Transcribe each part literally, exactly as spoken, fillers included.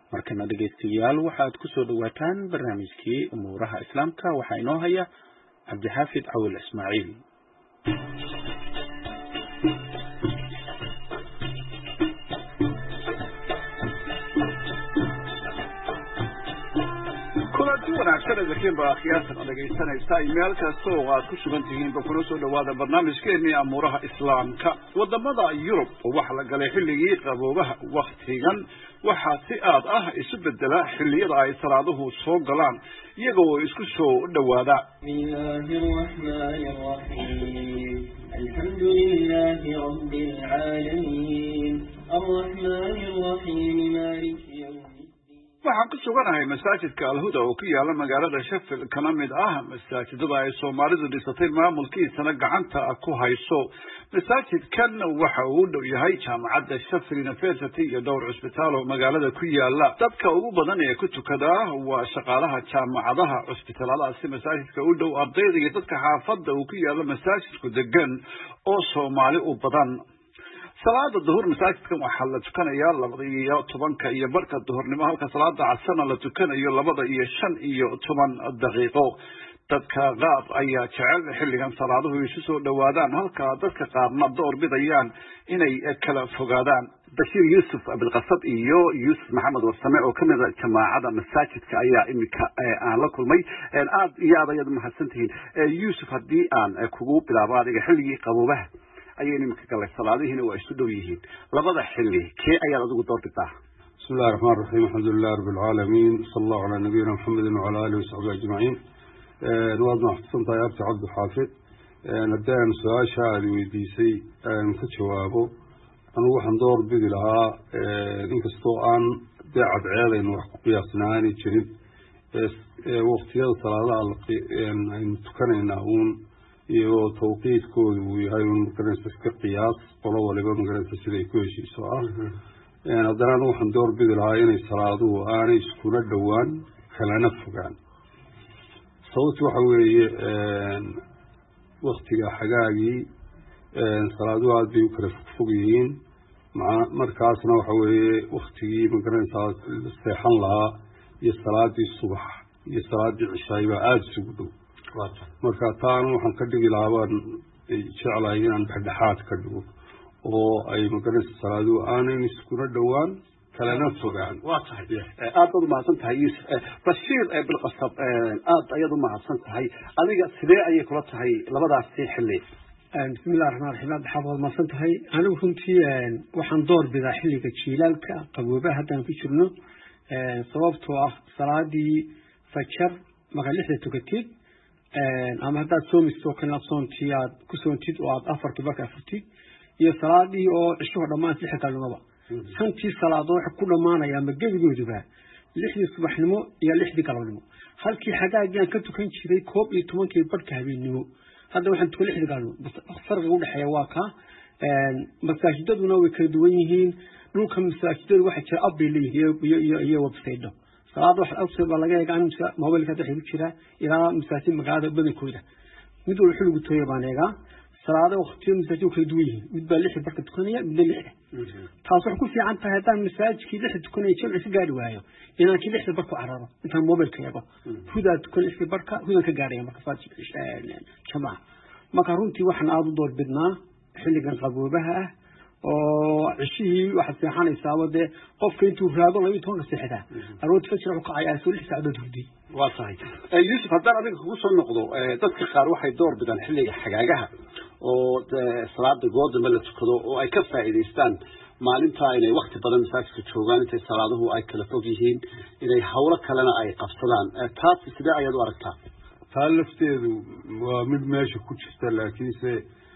markana dhageystayaal waxaad ku soo dhawaataan barnaamijkii umuuraha islaamka waxaa inoo haya cabdixaafid cawil ismaaciil wanaagsan idinkiin baa qiyaastan dhageysanaysa meel kasta oo aad ku sugan tihiin ba kuna soo dhawaada barnaamijkeennii amuuraha islaamka wadamada Yurub waxa la galay xilligii qaboobaha waqtigan waxa si aad ah isu bedela xilliyada ay salaaduhu soo galaan iyagoo isku soo dhawaada alhamdulillahi rabbil alamin arrahmanir rahim maliki yawm waxaan ku suganahay masaajidka Al-Huda oo ku yaala magaalada Sheffield kana mid ah masaajidada ay Soomaalidu dhisatay maamulkiisana gacanta ku hayso masaajidkan waxa uu dhow yahay jaamacadda Sheffield University iyo dhowr cusbitaal oo magaalada ku yaala dadka ugu badan ee ku tukada waa shaqaalaha jaamacadaha cusbitaalada si masaajidka u dhow ardayda iyo dadka xaafadda uu ku yaala masaajidku degan oo Soomaali u badan salaada duhur masaajidkan waxaa la tukanayaa labada iyo tobanka iyo barka duhurnimo halka salaada casarna la tukanayo labada iyo shan iyo toban daqiiqo dadka qaar ayaa jecel xilligan salaaduhu isu soo dhawaadaan halka dadka qaarna door bidayaan inay kala fogaadaan Bashir Yusuf Abdulqasab iyo Yusuf Maxamed Warsame oo kamid ah jamaacada masaajidka ayaa imika aan la kulmay aad iyo aad ayad mahadsantihiin Yusuf hadii aan kugu bilaabo adiga xilligii qaboobaha ayay nimka galay salaadihiina waa isku dhow yihiin labada xilli kee ayaa adigu doorbitaa bismillaahir rahmaanir rahiim alxamdulillahi rabbil aalamiin sallallahu ala nabiyyina muhammadin wa ala alihi wa sahbihi ajma'in ee waad mahadsantahay abti cabdi xaafid ee hadaan su'aasha aad weydiisay aan ka jawaabo anu waxaan door bidi lahaa ee inkastoo aan daacad ceedayn wax ku qiyaasnaani jirin ee waqtiyada salaadaha aan tukanayna uun iyo tawqiidkoodu uu yahay markaas iska qiyaas qolo waliba markaas sida ay ku heshiiso ah ee haddana waxaan door bidi lahaa inay salaaduhu aanay isku dhawaan kala fogaan sababtu waxa weeye waqtiga xagaagii salaaduhu aad bay u kala fog yihiin markaasna waxa weeye waqtigii markaas seexan lahaa iyo salaadii subax iyo salaadii cishaayba aad isugu dhow marka taan waxaan ka dhigi lahaa baan jeclahay inaan dhexdhexaad ka dhigo oo ay magaraysa salaaduhu aanay iskuna dhawaan kalena fogaan waa tahay aad u mahadsan tahay Yusuf Bashir Abdulqasab aad ayad u mahadsan tahay adiga sidee ayay kula tahay labadaas xilli bismillaahir rahmaanir rahiim dhaxabood mahadsan tahay anigu runtii waxaan door bidaa xilliga jiilaalka qaboobaha hadaan ku jirno sababtoo ah salaadii fajr marka lixda tukatid ama haddaad soomisto kana soontii aad ku soontid oo aad afartii barka afartid iyo salaadii oo cisho dhammaan lixda galnaba santii salaado waxa ku dhamaanaya ma gebigooduba lixdii subaxnimo iyo lixdii galabnimo halkii xagaagaan ka tukan jiray koob iyo tobankii barka habeenimo hadda waxaan tukan lixdii galabnimo farqiga u dhaxeeya waa ka masaajidaduna way kala duwan yihiin dhulka masaajidadu waxa jira abbay leeyihiin iyo iyo iyo website salaad wax awsay baa laga eegaa in mobilka dadka ku jira ilaa masaajid magaalada badankooda mid walba xilligu tooyay baan eegaa salaado waqtiyo masaajid kala duwan yihiin mid baa lixda barka tukanaya mid lixda taas wax ku fiican tahay haddaan masaajidkii lixda tukanaya jimci ka gaari waayo inaan kii lixda barka cararo intaan mobilka eego hudaa tukan lixda barka hudan ka gaaraya marka faajid jamaa marka runtii waxaan aad u door bidnaa xilligan qaboobaha ah oo cishii waxa seexanaysaa wade qofka intuu raado laba iyo toban seexda arood fajr ku kacaya soo lix saacadood hurdi waa tahay Yusuf haddaan adiga kugu soo noqdo dadka qaar waxay door bidaan xilliga xagaagaha oo salaada go'da la tukado oo ay ka faa'iideystaan maalinta inay waqti badan masaajidka joogaan intay salaaduhu ay kala fog yihiin inay hawlo kalena ay qabsadaan taas sidee ayaad u aragtaa taa lafteedu waa mid meesha ku jirta laakiinse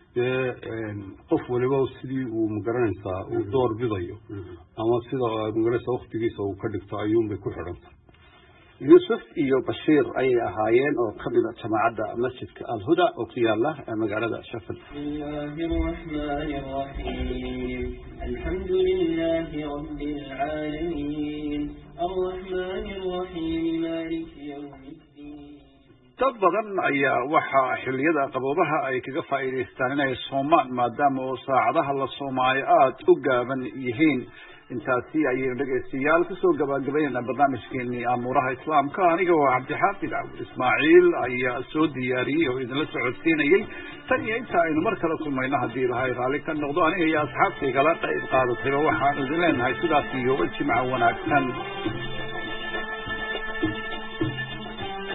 qof waliba sidii uu magaranaysaa uu door bidayo ama sida magaranaysaa waqtigiisa uu ka dhigto ayuun bay ku xidhantahay Yusuf iyo Bashir ay ahaayeen oo ka mid ah jamaacada masjidka Al-Huda oo ku yaala magaalada Sheffield bismillaahir rahmaanir rahiim alhamdulillahi rabbil alamin arrahmaanir rahiim maliki yawmiddin dad badan ayaa waxa xilliyada qaboobaha ay kaga faa'iideystaan inay soomaan maadaama oo saacadaha la soomaayo aad u gaaban yihiin intaasi ayaynu dhegaystayaal kusoo gabagabaynayna barnaamijkeenii amuuraha islaamka aniga waa cabdixaafid cawil ismaaciil ayaa soo diyaariyey oo idinla socodsiinayey tan iyo inta aynu mar kale kulmayno haddii ilahay raalli ka noqdo aniga iyo asxaabtaygala qayb qaadatayba waxaanu idin leenahay sidaas iyo jimca wanaagsan.